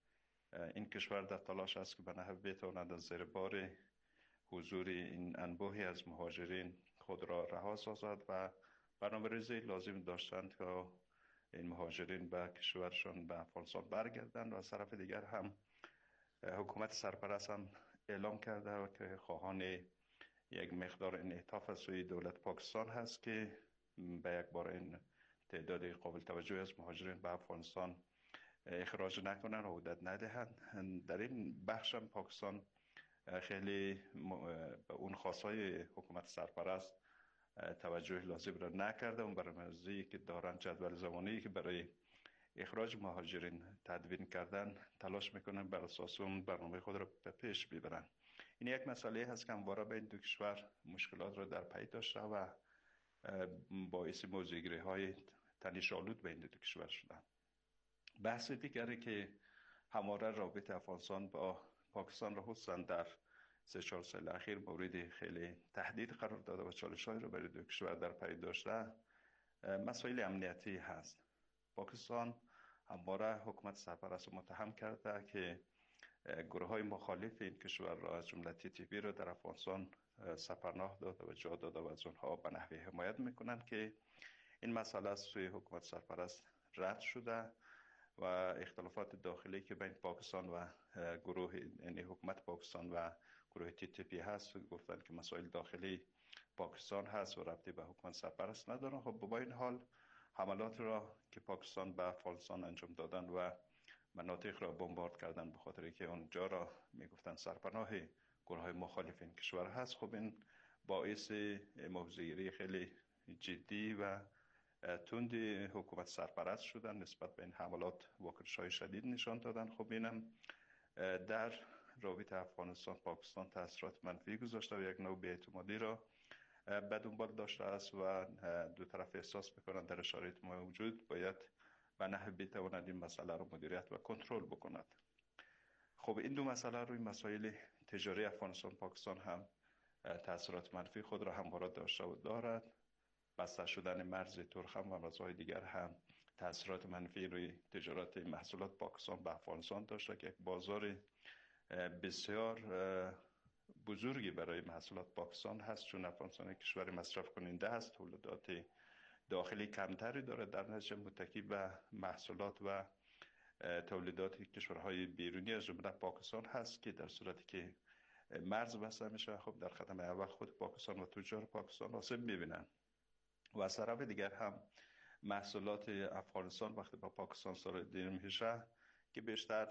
T: این کشور در تلاش است که به نحو بتواند از زیر بار حضور این انبوهی از مهاجرین خود را رها سازد و برنامه‌ریزی لازم داشتند که این مهاجرین به کشورشان به افغانستان برگردند و از طرف دیگر هم حکومت سرپرست هم اعلام کرده و که خواهان یک مقدار انعطاف از سوی دولت پاکستان هست که به یک بار این تعداد قابل توجهی از مهاجرین به افغانستان اخراج نکنن و عودت ندهند. در این بخش هم پاکستان خیلی به اون خواستهای حکومت سرپرست توجه لازم را نکرده. اون برنامه‌ریزی که دارن، جدول زمانی که برای اخراج مهاجرین تدوین کردن، تلاش میکنن بر اساس اون برنامه خود را به پیش ببرن. این یک مسئله هست که همواره بین دو کشور مشکلات را در پی داشته و باعث موضوعگیری‌های تنش‌آلود بین دو کشور شدن. بحث دیگری که همواره رابطه افغانستان با پاکستان را خصوصا در 3-4 سال اخیر مورد خیلی تهدید قرار داده و چالش‌هایی را برای دو کشور در پی داشته، مسائل امنیتی هست. پاکستان همواره حکومت سرپرست متهم کرده که گروه‌های مخالف این کشور را از جمله TTP را در افغانستان سپرناه داده و جا داده و از اونها به نحوی حمایت میکنند که این مسئله از سوی حکومت سرپرست رد شده و اختلافات داخلی که بین پاکستان و گروه یعنی حکومت پاکستان و گروه TTP هست گفتند که مسائل داخلی پاکستان هست و ربطی به حکومت سرپرست ندارن. خب با این حال حملات را که پاکستان به افغانستان انجام دادن و مناطق را بمبارد کردن به خاطر که اونجا را میگفتن سرپناه گروه‌های مخالف این کشور هست، خب این باعث موضوعگیری خیلی جدی و تند حکومت سرپرست شدن نسبت به این حملات واکنش‌های شدید نشان دادن. خب اینم در رابطه افغانستان پاکستان تاثیرات منفی گذاشته و یک نوع بی‌اعتمادی را به دنبال داشته است و دو طرف احساس می‌کنند در شرایط موجود باید به نحو بتواند این مسئله را مدیریت و کنترل بکند. خب این دو مسئله روی مسائل تجاری افغانستان پاکستان هم تاثیرات منفی خود را همواره داشته و دارد. بسته شدن مرز ترخم و مرزهای دیگر هم تاثیرات منفی روی تجارت محصولات پاکستان به افغانستان داشته که یک بازار بسیار بزرگی برای محصولات پاکستان هست، چون افغانستان کشور مصرف کننده است، تولیدات داخلی کمتری دارد، در نتیجه متکی به محصولات و تولیدات کشورهای بیرونی از جمله پاکستان هست که در صورتی که مرز بسته میشه خب در قدم اول خود پاکستان و تجار پاکستان آسیب میبینن و از طرف دیگر هم محصولات افغانستان وقتی با پاکستان صادر میشه که بیشتر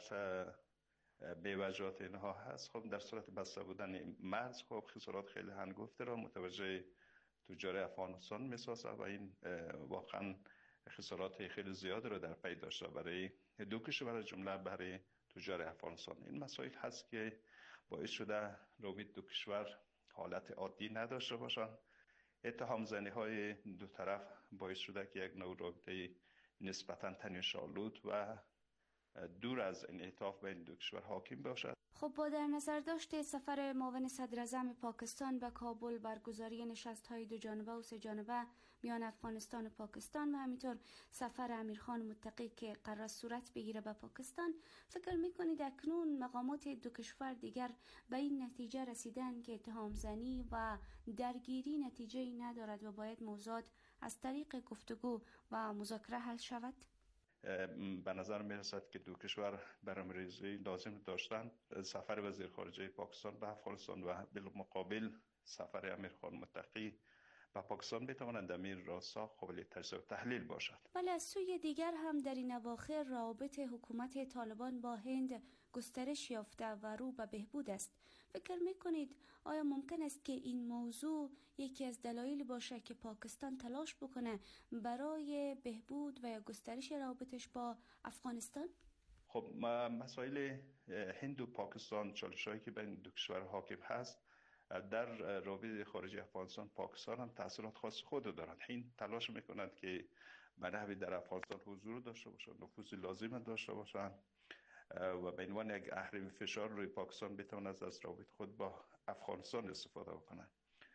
T: بیوجات اینها هست، خب در صورت بسته بودن مرز خب خسارات خیلی هنگفته را متوجه تجار افغانستان میسازه و این واقعا خسارات خیلی زیاد رو در پی داشته برای دو کشور جمله برای تجار افغانستان. این مسائل هست که باعث شده روابط دو کشور حالت عادی نداشته باشن. اتهام زنی های دو طرف باعث شده که یک نوع رابطه نسبتاً تنش‌آلود و دور از انعطاف بین دو کشور حاکم باشد.
S: خب با در نظر داشته سفر معاون صدر اعظم پاکستان به کابل، برگزاری نشست‌های دو جانبه و سه جانبه میان افغانستان و پاکستان و همینطور سفر امیرخان متقی که قرار صورت بگیره به پاکستان، فکر میکنید اکنون مقامات دو کشور دیگر به این نتیجه رسیدن که اتهام زنی و درگیری نتیجه‌ای ندارد و باید موضوعات از طریق گفتگو و مذاکره حل شود؟
T: به نظر می رسد که دو کشور برنامه‌ریزی لازم داشتند. سفر وزیر خارجه پاکستان به افغانستان و بالمقابل سفر امیرخان متقی به پاکستان بتوانند در این راستا قابل تجزیه و تحلیل باشد.
S: ولی از سوی دیگر هم در این اواخر روابط حکومت طالبان با هند گسترش یافته و رو به بهبود است. فکر میکنید آیا ممکن است که این موضوع یکی از دلایلی باشه که پاکستان تلاش بکنه برای بهبود و یا گسترش روابطش با افغانستان؟
T: خب مسائل هند و پاکستان، چالش‌هایی که بین دو کشور حاکم هست در روابط خارجی افغانستان، پاکستان هم تأثیرات خاص خود دارند. هند تلاش میکنند که به نحوی در افغانستان حضور داشته باشند، نفوذ لازم داشته باشند و به عنوان یک اهرم فشار روی پاکستان بتواند از روابط خود با افغانستان استفاده بکنند.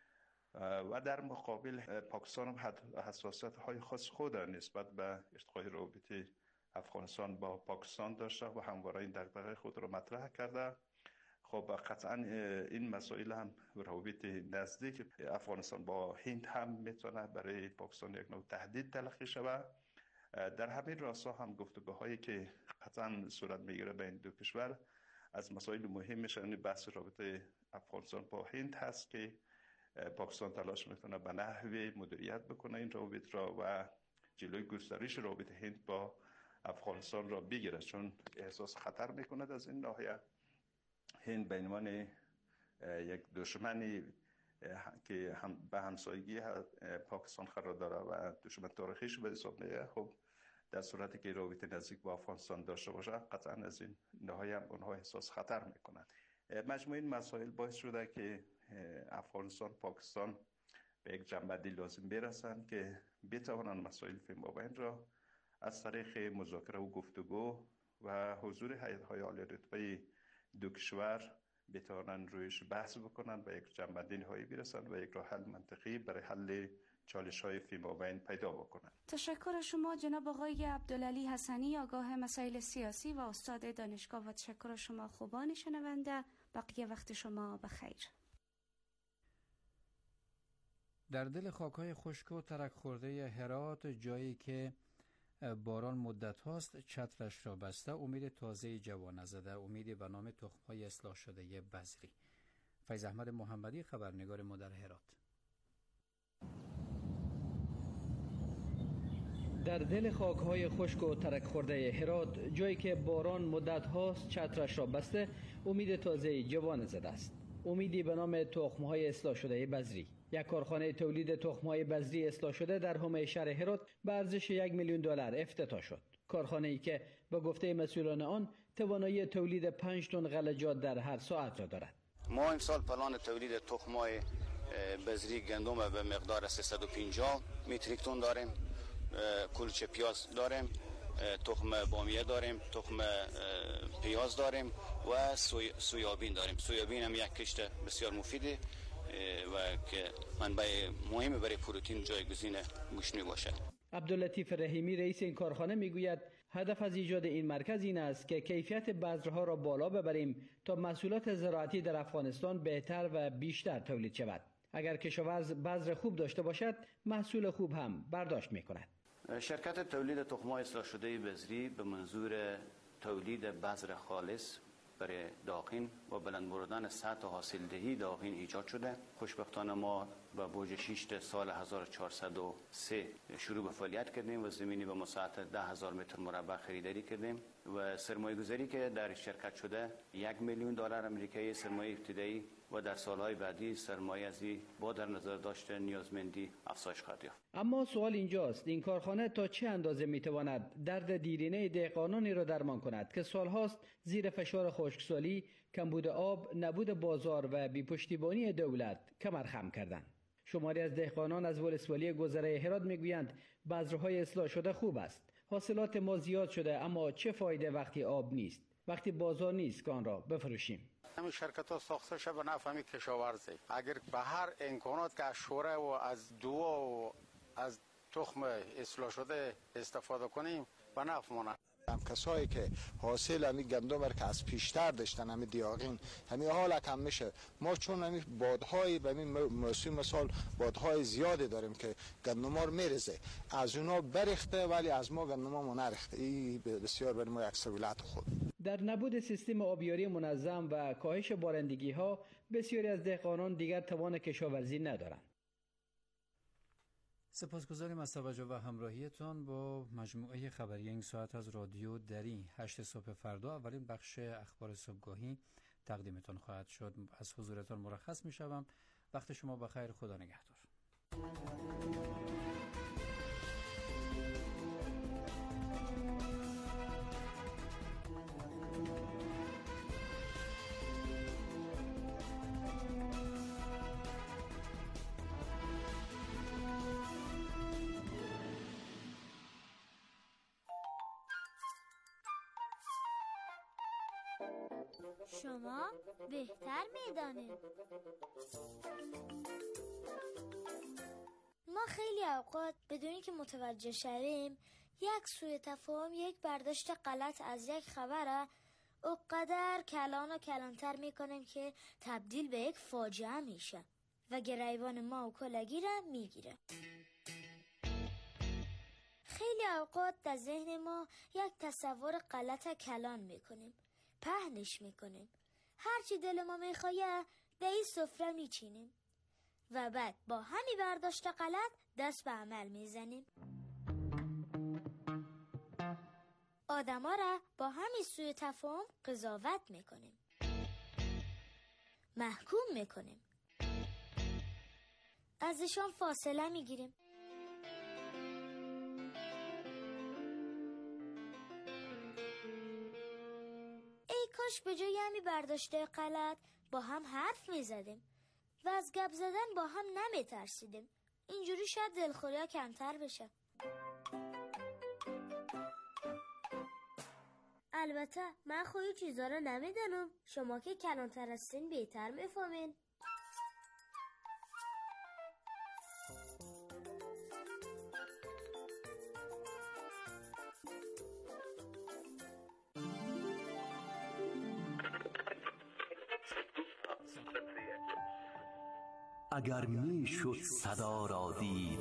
T: و در مقابل پاکستان هم حساسیت های خاص خود نسبت به ارتقای روابط افغانستان با پاکستان داشته و همواره این دغدغه خود را مطرح کرده. خب قطعا این مسائل هم روابط نزدیک افغانستان با هند هم میتونه برای پاکستان یک نوع تهدید تلقی شود. در همین راستا هم گفتگوهایی که قطعا صورت میگیره بین دو کشور از مسائل مهمش یعنی بحث رابطه افغانستان با هند هست که پاکستان تلاش میکنه به نحوی مدیریت بکنه این روابط را و جلوی گسترش رابطه هند با افغانستان را بگیره، چون احساس خطر میکند از این ناحیه. هند به عنوان یک دشمنی که به همسایگی پاکستان قرار داره و دشمن تاریخیش به حساب میاد، خب در صورتی که رابطه نزدیک با افغانستان داشته باشه قطعا از این ناحیه هم اونها احساس خطر میکنند. مجموع این مسائل باعث شده که افغانستان پاکستان به یک جنبندی لازم برسند که بتوانند مسائل فیمابین را از طریق مذاکره و گفتگو و حضور هیئت‌های عالی رتبه دو کشور بتوانند رویش بحث بکنند و یک جنبندی نهایی برسند و یک راه حل منطقی برای حل چالش‌های فیمابین پیدا بکنند.
S: تشکر شما جناب آقای عبدالعلی حسنی، آگاه مسائل سیاسی و استاد دانشگاه، و تشکر شما خوبان شنونده. بقیه وقت شما بخیر.
H: در دل خاک‌های خشک و ترک خورده هرات، جایی که باران مدت هاست چترش را بسته، امید تازه جوانه زده، امیدی به نام تخم‌های اصلاح شده بذری. فیض احمد محمدی، خبرنگار ما در هرات.
I: در دل خاک‌های خشک و ترک خورده هرات، جایی که باران مدت هاست چترش را بسته، امید تازه جوانه زده است. امیدی به نام تخم‌های اصلاح شده بذری. یک کارخانه تولید تخم‌های بذری اصلاح شده در حومه شهر هرات به ارزش $1 میلیون افتتاح شد. کارخانه‌ای که به گفته مسئولان آن توانایی تولید 5 تن غلجات در هر ساعت را دارد.
U: ما امسال پلان تولید تخم‌های بذری گندم به مقدار 350 متریک تن داریم. کلچه پیاز داریم، تخم بامیه داریم، تخم پیاز داریم و سویابین داریم. سویابین هم یک کشت بسیار مفیده و که منبع مهمی برای پروتئین جایگزین گوشت میباشد.
I: عبداللطیف رحیمی رئیس این کارخانه میگوید هدف از ایجاد این مرکز این است که کیفیت بذرها را بالا ببریم تا محصولات زراعتی در افغانستان بهتر و بیشتر تولید شود. اگر کشاورز بذر خوب داشته باشد، محصول خوب هم برداشت میکند.
U: شرکت تولید تخم‌های اصلاح شده بذری به منظور تولید بذر خالص برای داغین و بلند بردن سطح حاصلدهی داغین ایجاد شده. خوشبختانه ما با بودجه 6 سال 1403 شروع به فعالیت کردیم و زمینی به مساحت 10,000 متر مربع خریداری کردیم و سرمایه گذاری که در شرکت شده $1 میلیون آمریکایی سرمایه ابتدایی و در سالهای بعدی سرمایه ازی با در نظر داشته نیازمندی افزایش خواهد یافت.
I: اما سوال اینجاست، این کارخانه تا چه اندازه میتواند درد دیرینه دهقانانی را درمان کند که سالهاست زیر فشار خشکسالی، کمبود آب، نبود بازار و بی‌پشتیبانی دولت کمر خم کردند؟ شماری از دهقانان از ولسوالی گذره هرات میگویند بذرهای اصلاح شده خوب است، حاصلات ما زیاد شده، اما چه فایده وقتی آب نیست، وقتی بازار نیست که آن را بفروشیم؟
B: همین شرکت ها ساخته شده به نفع همین کشاورزی. اگر به هر امکانات که از شوره و از دوا و از تخم اصلاح شده استفاده کنیم به نفع مونه.
V: کسایی که حاصل همین گندم که از پیشتر داشتن همین دیاغین همین حالا کم میشه. ما چون همین بادهای به همین موسم مثال بادهای زیادی داریم که گندم ها رو میرزه، از اونا بریخته ولی از ما گندم ها نریخته. این بسیار برای ما یک سهولت خود.
I: در نبود سیستم آبیاری منظم و کاهش بارندگی ها بسیاری از دهقانان دیگر توان کشاورزی ندارند.
H: سپاسگزاریم از توجه و همراهیتان با مجموعه خبری این ساعت از رادیو دری. 8 صبح فردا اولین بخش اخبار صبحگاهی تقدیمتان خواهد شد. از حضورتان مرخص می شوم. وقت شما بخیر. خدا نگهدار.
W: شما بهتر میدانید. ما خیلی اوقات بدونی که متوجه شویم یک سوء تفاهم، یک برداشت غلط از یک خبره اونقدر کلان و کلانتر میکنیم که تبدیل به یک فاجعه میشه و گریبان ما و کلگی را میگیره. خیلی اوقات در ذهن ما یک تصور غلط کلان میکنیم، پهنش میکنیم، هرچی دل ما میخواه به این سفره میچینیم و بعد با همین برداشت غلط دست به عمل میزنیم. آدما را با همین سوء تفاهم قضاوت میکنیم، محکوم میکنیم، ازشان فاصله میگیریم. کاش به جای همی برداشته غلط با هم حرف میزدیم و از گپ زدن با هم نمیترسیدیم. اینجوری شاید دلخوری ها کمتر بشه. البته من خودی چیزا رو نمیدانم، شما که کلانتر هستین بهتر میفهمین.
X: اگر می شد صدا را دید،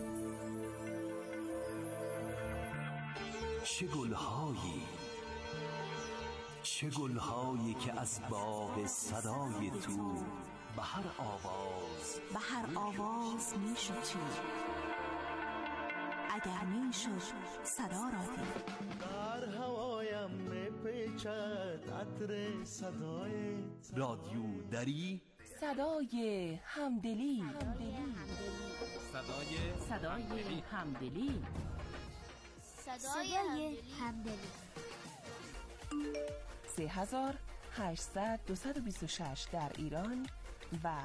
X: چه گلهایی که از باغ صدای تو به هر آواز
D: می شد چید. اگر می شد صدا را دید.
C: در هوایم می پیچد عطر صدای
X: رادیو دری،
D: صدای همدلی.
X: صدای
D: همدلی. 3800-226 در ایران و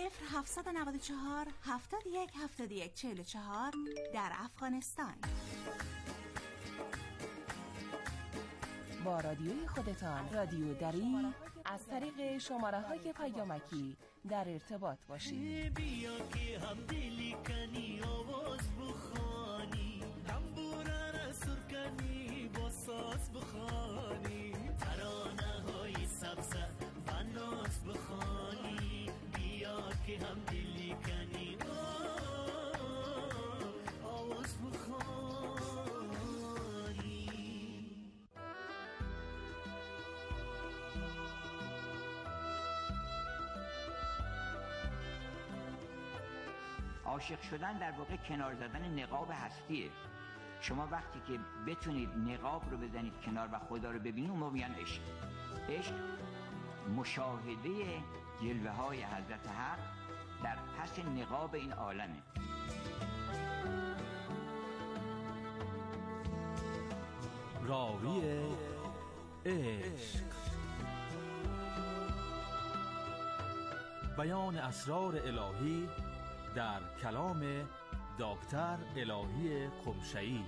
D: 0794-717144 در افغانستان. با رادیوی خودتان رادیو دری از طریق شماره‌های پیامکی در ارتباط باشید.
C: بیا که هم دلی کنی آواز بخوانی، تنبوره را سر کنی با ساز بخوانی، ترانه های سبز و ناز بخوانی. بیا که هم دلی کنی آواز بخوانی.
A: عاشق شدن در واقع کنار زدن نقاب هستیه. شما وقتی که بتونید نقاب رو بزنید کنار و خدا رو ببینید، اون میگن عشق. عشق مشاهده جلوه های حضرت حق در پس نقاب این عالمه.
R: راوی عشق، بیان اسرار الهی در کلام دکتر الهی قمشه‌ای.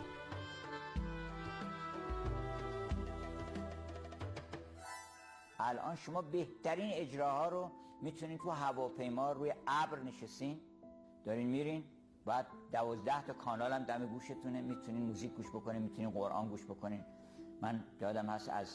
A: الان شما بهترین اجراها رو میتونین تو هواپیما روی ابر نشستین دارین میرین، بعد 12 تا کانال هم دم گوشتونه، میتونین موزیک گوش بکنین، میتونین قرآن گوش بکنین. من یادم هست از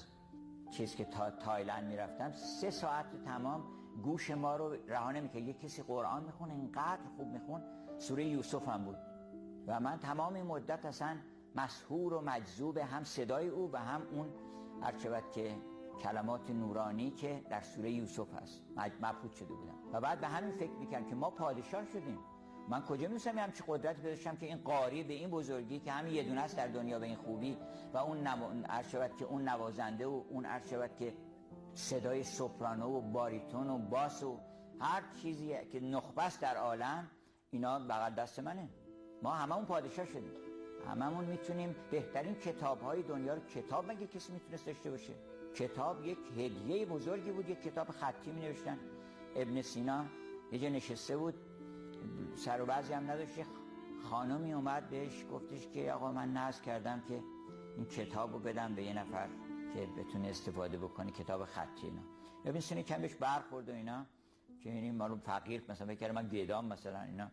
A: که تایلند میرفتم 3 ساعت تمام گوش ما رو رها نمی‌کرد. یک کسی قرآن میخونه، اینقدر خوب میخون، سوره یوسف هم بود و من تمام این مدت اصلا مسحور و مجذوب هم صدای او و هم اون هرچند که کلمات نورانی که در سوره یوسف هست مبهوت شده بودم. و بعد به همین فکر میکردم که ما پادشاه شدیم. من کجا می‌دونستم همچین قدرتی داشتم که این قاری به این بزرگی که همین یه دونه است در دنیا به این خوبی و اون هرچند که اون نوازنده و اون هرچند که صدای سوپرانو و باریتون و باس و هر چیزی که نخبه است در عالم، اینا بغل دست منه. ما هممون پادشاه شدیم، هممون میتونیم بهترین کتاب‌های دنیا رو. کتاب مگه کسی میتونست داشته باشه؟ کتاب یک هدیه بزرگی بود. یک کتاب خطی می نوشتن. ابن سینا یه جا نشسته بود، سر و بعضی هم نداشت، خانمی اومد بهش گفتش که آقا من نذر کردم که این کتاب رو بدم به یه نفر که بتونه استفاده بکنه، کتاب خطی. اینا ابن سینا کم بهش برخورد و اینا که این معلوم فقیر مثلا فکر من گدام مثلا اینا.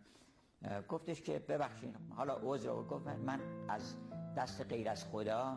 A: گفتش که ببخشید حالا عذر رو گفت من از دست غیر از خدا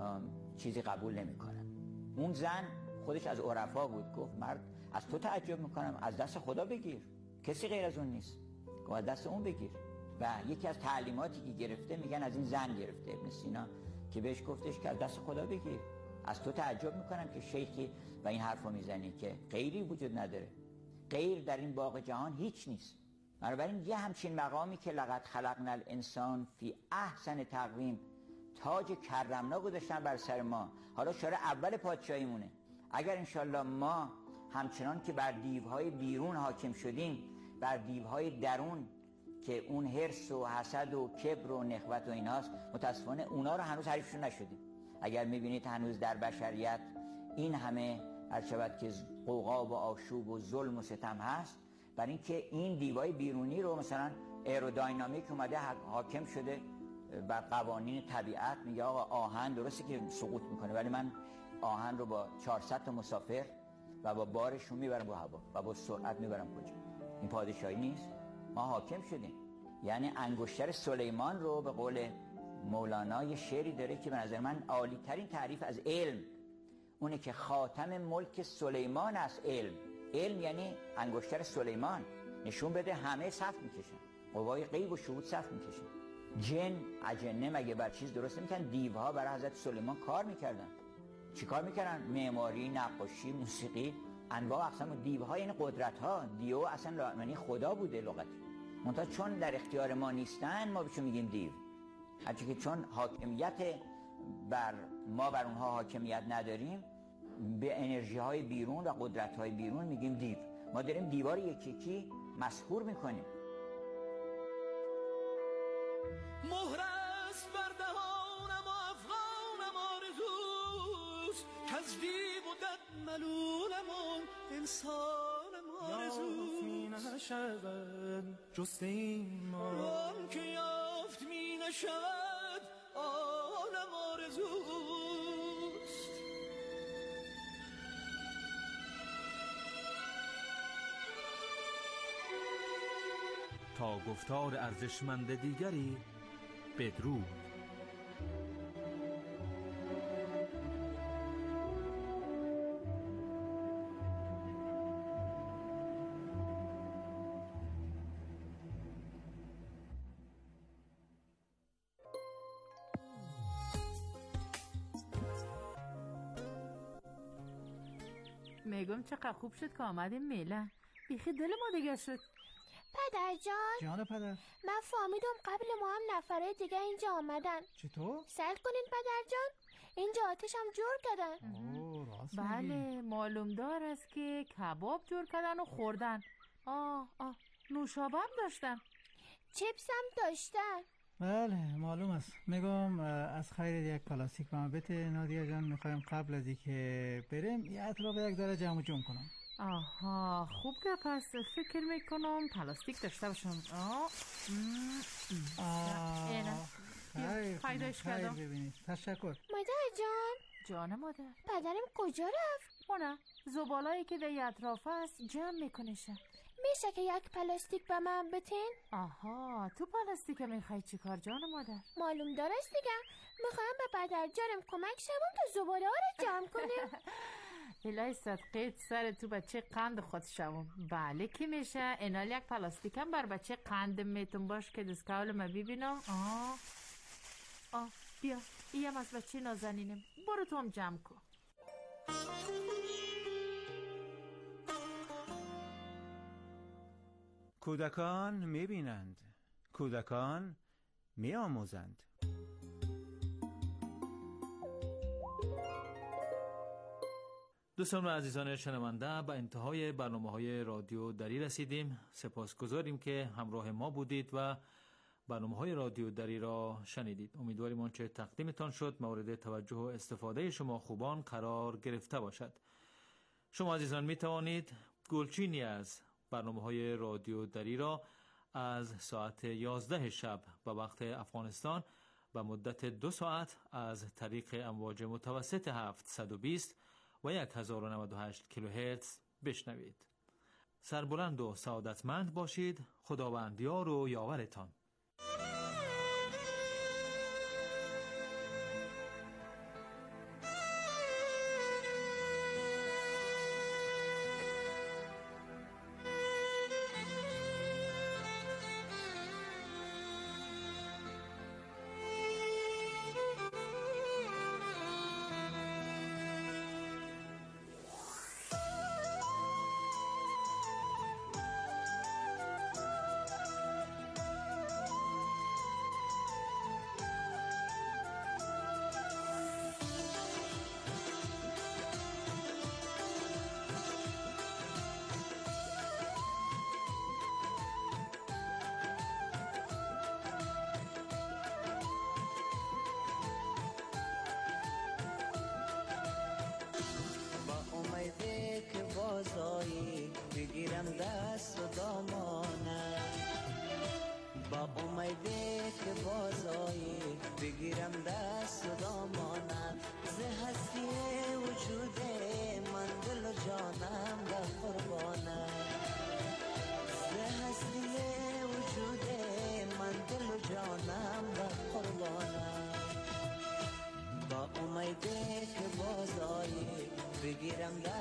A: چیزی قبول نمی‌کنم. اون زن خودش از عرفا بود، گفت مرد از تو تعجب میکنم، از دست خدا بگیر، کسی غیر از اون نیست، گفت از دست اون بگیر. و یکی از تعلیماتی که گرفته میگن از این زن گرفته ابن سینا که بهش گفتش که از دست خدا بگیر، از تو تعجب میکنم که شیخی و این حرفو میزنی که غیری وجود نداره، غیر در این باغ جهان هیچ نیست. بنابراین یه همچین مقامی که لقد خلقنا الانسان فی احسن تقویم، تاج کرمنا گذاشتن بر سر ما، حالا شاره اول پادشاهیمونه. اگر انشالله ما همچنان که بر دیوهای بیرون حاکم شدیم، بر دیوهای درون که اون حرص و حسد و کبر و نخوت و ایناست، متاسفانه اونا رو هنوز حریفشون نشدیم. اگر میبینید هنوز در بشریت این همه هرچند که قوقا و آشوب و ظلم و ستم هست، برای اینکه این دیوهای بیرونی رو مثلا ایرودینامیک اومده حاکم شده بر قوانین طبیعت. میگه آقا آهن درسته که سقوط میکنه، ولی من آهن رو با 400 تا مسافر و با بارشون میبرم با هوا و با سرعت میبرم کجا؟ این پادشاهی نیست؟ ما حاکم شدیم. یعنی انگشتر سلیمان رو به قول مولانا یه شعری داره که به نظر من عالی ترین تعریف از علم اونه که خاتم ملک سلیمان است. علم یعنی انگشتر سلیمان، نشون بده همه صف میکشن، قوای غیب و شهود صف میکشن. جن اجنه مگه بر چیز درست نمیکنن؟ دیوها برای حضرت سلیمان کار میکردن. چی کار میکردن؟ معماری، نقاشی، موسیقی، انواع اقسام. دیوها یعنی قدرت ها. دیو اصلا معنی خدا بوده لغتی، منتها چون در اختیار ما نیستن ما بهشون میگیم دیو. هرچی که چون حاکمیت بر ما بر اونها حاکمیت نداریم، به انرژی های بیرون و قدرت های بیرون میگیم دیو. ما داریم دیوار یکی یکی مسحور میکنیم.
C: مهر است بر دهانم و افغانم آرزوست، کز دیو و دد ملولم انسانم آرزوست. یافت می نشود جست این ما، آن که یافت می نشود آنم آرزوست.
R: تا گفتار ارزشمند دیگری بدرود.
E: میگم چقدر خوب شد که آمدیم میلان، بیخی دل ما دیگه شد. پدر
F: جان پدر،
E: من فهمیدم قبل ما هم نفره دیگه اینجا آمدن.
F: چطور؟
E: سر کنین پدر جان، اینجا آتش هم جور کردن.
G: بله معلوم دار است که کباب جور کردن و خوردن. نوشابه هم داشتن،
E: چیپس هم داشتن.
F: بله معلوم است. میگم از خیر یک پلاستیک به من بده نادیا جان، میخوایم قبل از اینکه بریم یه اطراف یک ذره جمع جمع کنم.
G: آها خوب که پس فکر میکنم پلاستیک داشته باشم. پیداش کردم.
F: ببینید تشکر.
E: مادر جان.
G: جان مادر.
E: پدرم کجا رفت؟
G: نه زبالایی که در اطراف است جمع میکنشه.
E: میشه که یک پلاستیک به من بتین؟
G: آها تو پلاستیک میخوای چی کار جان مادر؟
E: معلوم دارست دیگه، میخوایم به پدر جانم کمک شوم تا زباله ها رو جمع کنیم.
G: الهی صدقه سر تو بچه قند خود شوم. بله که میشه. اینال یک پلاستیک هم بر بچه قند میتون باش که دستکاول ما ببینم. بیا ایم از بچه نازنینم، برو تو هم جمع کن.
J: کودکان میبینند، کودکان میآموزند.
R: دوستان و عزیزان شنونده، به انتهای برنامه‌های رادیو دری رسیدیم. سپاسگزاریم که همراه ما بودید و برنامه‌های رادیو دری را شنیدید. امیدواریم آنچه تقدیمتان شد مورد توجه و استفاده شما خوبان قرار گرفته باشد. شما عزیزان می توانید گلچینی از برنامه‌های رادیو دری را از ساعت 11 شب به وقت افغانستان به مدت 2 ساعت از طریق امواج متوسط 720 و 1098 کیلوهرتز بشنوید. سربلند و سعادتمند باشید. خداوند یار و یاورتان.
C: بگیرم دست و دامانه، با امیده که بازایی بگیرم دست و دامانه، ز هستی وجود من دل و جانم در قربانه، ز هستی وجود من دل و جانم در قربانه، با امیده که بازایی بگیرم دست